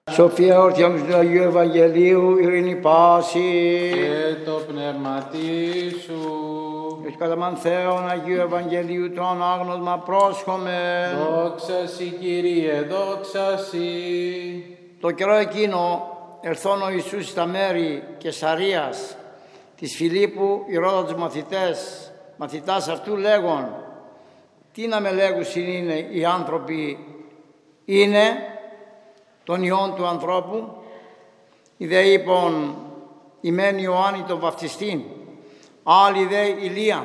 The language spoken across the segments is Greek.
Σοφία ορθιόμης του Αγίου Ευαγγελίου, ειρήνη πάση. Και το πνευματί σου. Εις καταμάν Θεόν Αγίου Ευαγγελίου το ανάγνωσμα πρόσχομαι. Δόξα Συ Κύριε, δόξα Συ. Το καιρό εκείνο ερθών ο Ιησούς στα μέρη Κεσαρίας της Φιλίππου, ηρώτα τους μαθητάς αυτού λέγον, τι να με λέγουσιν είναι οι άνθρωποι, είναι των ιών του ανθρώπου. Ιδε είπον ημέν Ιωάννη τον βαφτιστήν, άλλοι δε Ηλίαν,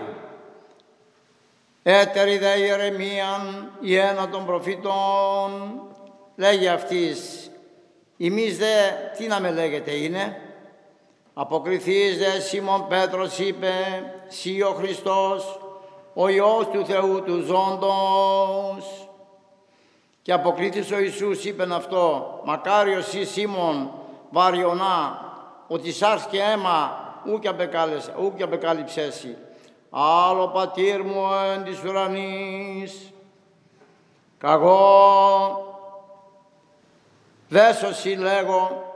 έτεροι δε Ιερεμίαν, η ένα των προφήτων. Λέγει αυτής, εμείς δε τι να με λέγετε είναι. Αποκριθείς δε Σίμων Πέτρος είπε, σύ ο Χριστός, ο Υιός του Θεού του ζώντος. Και αποκρίθης ο Ιησούς είπεν αυτό, μακάριος σύ Σίμων βαριονά, ότι σάρς και αίμα ούκ απεκάλυψέσι. Άλλο πατήρ μου εν της ουρανής, καγώ δέσωσι λέγω,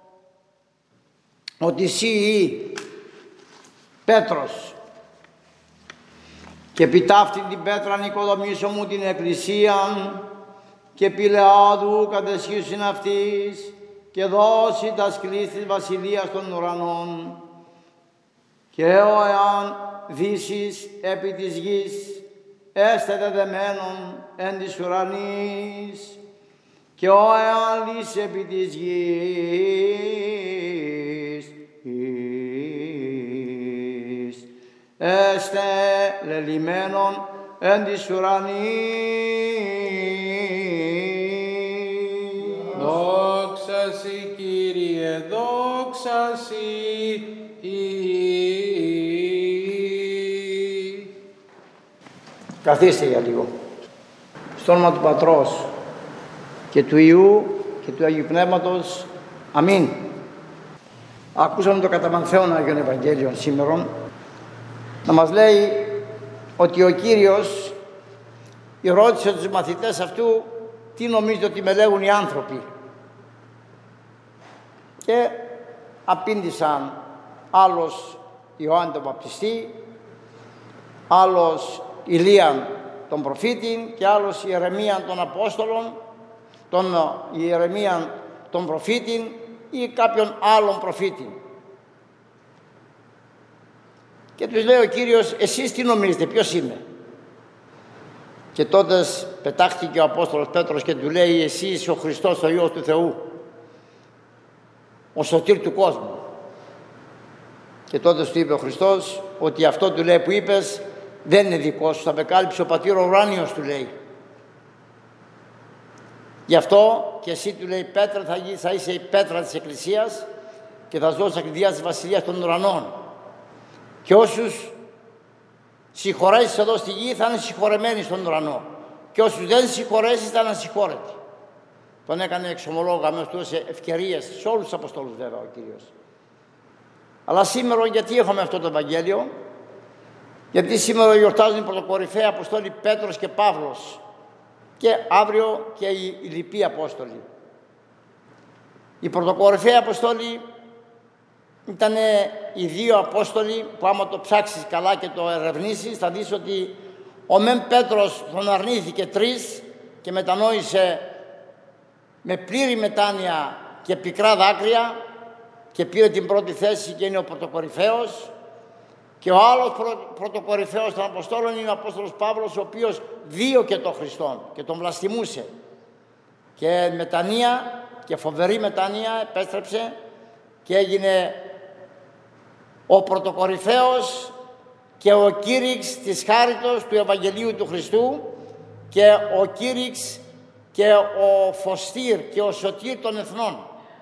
ότι σύ ή Πέτρος, και επί ταύτην την πέτραν οικοδομήσω μου την εκκλησίαν, και πηλεάδου κατεσχίσουν αυτής, και δώσει τα σκλής της βασιλείας των ουρανών. Και ο εάν δύσεις επί της γης, έστε δεδεμένον εν της ουρανής, και ο εάν λύσει επί της γης, έστε λελυμένον εν της ουρανής. Δόξα Συ Κύριε, δόξα Συ. Καθίστε για λίγο. Στο όνομα του Πατρός και του Υιού και του Αγίου Πνεύματος. Αμήν. Ακούσαμε το καταμανθέον Άγιον Ευαγγέλιον σήμερον να μας λέει ότι ο Κύριος ρώτησε τους μαθητές αυτού τι νομίζετε ότι με λέγουν οι άνθρωποι. Και απήντησαν άλλος Ιωάννη τον Βαπτιστή, άλλος Ηλίαν τον προφήτη και άλλος Ιερεμίαν τον Απόστολον, τον Ιερεμίαν τον προφήτη ή κάποιον άλλον προφήτη. Και τους λέει ο Κύριος, εσείς τι νομίζετε, ποιος είμαι. Και τότε πετάχτηκε ο Απόστολος Πέτρος και του λέει, εσύ είσαι ο Χριστός, ο Υιός του Θεού, ο σωτήρ του κόσμου. Και τότε του είπε ο Χριστός ότι αυτό του λέει που είπες δεν είναι δικό σου, θα με κάλυψε ο πατήρ ο ουράνιος, του λέει. Γι' αυτό και εσύ, του λέει, Πέτρα, θα είσαι η πέτρα της Εκκλησίας και θα δώσει τα κλειδιά της Βασιλείας των ουρανών. Και όσους συγχωρέσεις εδώ στη γη θα είναι συγχωρεμένοι στον ουρανό. Και όσους δεν συγχωρέσεις θα είναι ασυγχώρετοι. Τον έκανε εξομολόγο, αμέσως του έδωσε ευκαιρίες σε όλους τους Αποστόλους βέβαια ο Κύριος. Αλλά σήμερα γιατί έχουμε αυτό το Ευαγγέλιο? Γιατί σήμερα γιορτάζουν οι πρωτοκορυφαίοι Αποστόλοι Πέτρος και Παύλος και αύριο και οι λοιποί Απόστολοι. Οι πρωτοκορυφαίοι Αποστόλοι ήταν οι δύο Απόστολοι που άμα το ψάξεις καλά και το ερευνήσεις θα δεις ότι ο μεν Πέτρος τον αρνήθηκε 3 και μετανόησε με πλήρη μετάνοια και πικρά δάκρυα και πήρε την πρώτη θέση και είναι ο πρωτοκορυφαίος. Και ο άλλος πρωτοκορυφαίος των Αποστόλων είναι ο Απόστολος Παύλος, ο οποίος δίωκε τον Χριστόν και τον βλαστημούσε. Και μετανία και φοβερή μετανία επέστρεψε και έγινε ο πρωτοκορυφαίος και ο κήρυξ της χάριτος του Ευαγγελίου του Χριστού και ο κήρυξ και ο φωστήρ και ο σωτήρ των εθνών.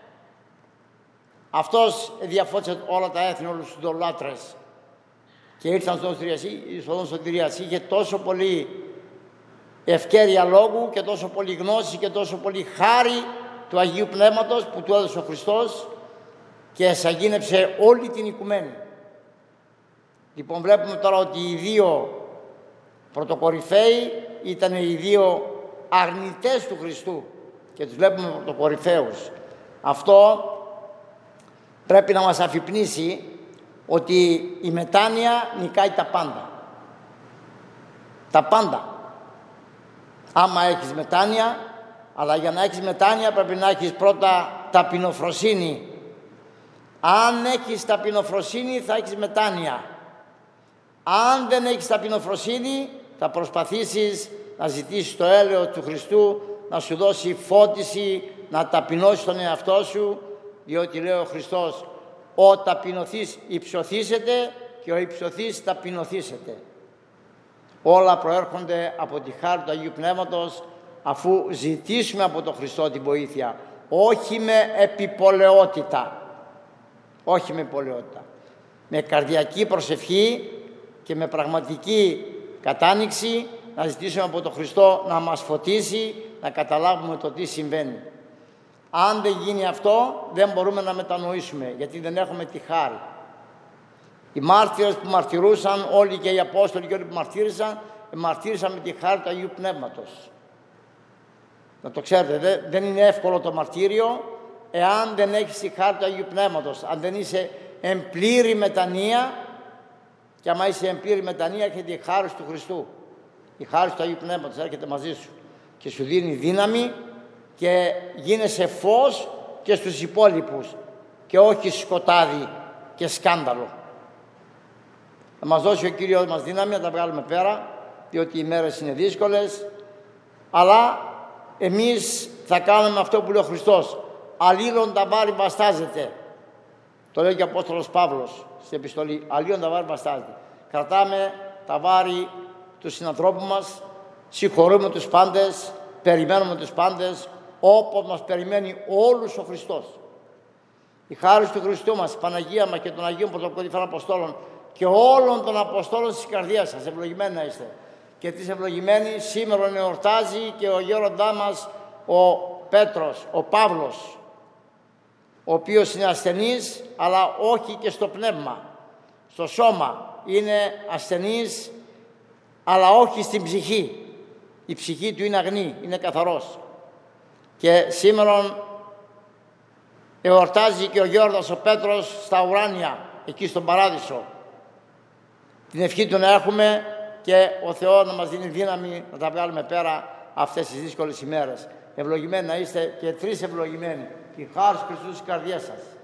Αυτός διαφώτισε όλα τα έθνη, όλους τους ειδωλάτρες και ήρθαν στον σωτηρίας. Είχε τόσο πολύ ευκαιρία λόγου και τόσο πολύ γνώση και τόσο πολύ χάρη του Αγίου Πνεύματος που του έδωσε ο Χριστός και εσαγίνεψε όλη την οικουμένη. Λοιπόν, βλέπουμε τώρα ότι οι δύο πρωτοκορυφαίοι ήταν οι δύο αρνητές του Χριστού και τους βλέπουμε πρωτοκορυφαίους. Αυτό πρέπει να μας αφυπνήσει ότι η μετάνοια νικάει τα πάντα. Τα πάντα. Άμα έχεις μετάνοια, αλλά για να έχεις μετάνοια πρέπει να έχεις πρώτα ταπεινοφροσύνη. Αν έχεις ταπεινοφροσύνη θα έχεις μετάνοια. Αν δεν έχεις ταπεινοφροσύνη θα προσπαθήσεις να ζητήσεις το έλεος του Χριστού να σου δώσει φώτιση, να ταπεινώσεις τον εαυτό σου, διότι λέει ο Χριστός, ο ταπεινωθείς υψωθήσετε και ο υψωθείς ταπεινωθήσετε. Όλα προέρχονται από τη χάρη του Αγίου Πνεύματος, αφού ζητήσουμε από τον Χριστό την βοήθεια, όχι με επιπολαιότητα. Όχι με επιπολαιότητα. Με καρδιακή προσευχή και με πραγματική κατάνοιξη να ζητήσουμε από τον Χριστό να μας φωτίσει, να καταλάβουμε το τι συμβαίνει. Αν δεν γίνει αυτό, δεν μπορούμε να μετανοήσουμε, γιατί δεν έχουμε τη χάρη. Οι μάρτυρες που μαρτυρούσαν, όλοι και οι Απόστολοι και όλοι που μαρτύρησαν με τη χάρη του Αγίου Πνεύματος. Να το ξέρετε, δεν είναι εύκολο το μαρτύριο, εάν δεν έχεις τη χάρη του Αγίου Πνεύματος. Αν δεν είσαι εν πλήρη μετανία, και άμα είσαι εν πλήρη μετανία, έρχεται η χάρη του Χριστού. Η χάρη του Αγίου Πνεύματος έρχεται μαζί σου και σου δίνει δύναμη και γίνεσαι φως και στους υπόλοιπους και όχι σκοτάδι και σκάνδαλο. Θα μας δώσει ο Κύριος μας δύναμη να τα βγάλουμε πέρα, διότι οι μέρες είναι δύσκολες, αλλά εμείς θα κάνουμε αυτό που λέει ο Χριστός. Αλλήλων τα βάρη βαστάζεται. Το λέει και ο Απόστολος Παύλος στην επιστολή. Αλλήλων τα βάρη βαστάζεται. Κρατάμε τα βάρη του συνανθρώπου μας, συγχωρούμε τους πάντες, περιμένουμε τους πάντες, όπως μας περιμένει όλους ο Χριστός. Η χάρη του Χριστού μας, η Παναγία μας και των Αγίων Πρωτοκορυφαίων Αποστόλων και όλων των Αποστόλων της καρδιάς σας, ευλογημένοι να είστε. Και τις ευλογημένοι σήμερα εορτάζει και ο γέροντά μας ο Πέτρος, ο Παύλος, ο οποίος είναι ασθενής, αλλά όχι και στο πνεύμα. Στο σώμα είναι ασθενής, αλλά όχι στην ψυχή. Η ψυχή του είναι αγνή, είναι καθαρός. Και σήμερα εορτάζει και ο γέροντας ο Πέτρος στα ουράνια, εκεί στον Παράδεισο. Την ευχή του να έχουμε και ο Θεός να μας δίνει δύναμη να τα βγάλουμε πέρα αυτές τις δύσκολες ημέρες. Ευλογημένοι να είστε και τρεις ευλογημένοι. Η χάρη του Χριστού της καρδιάς σας.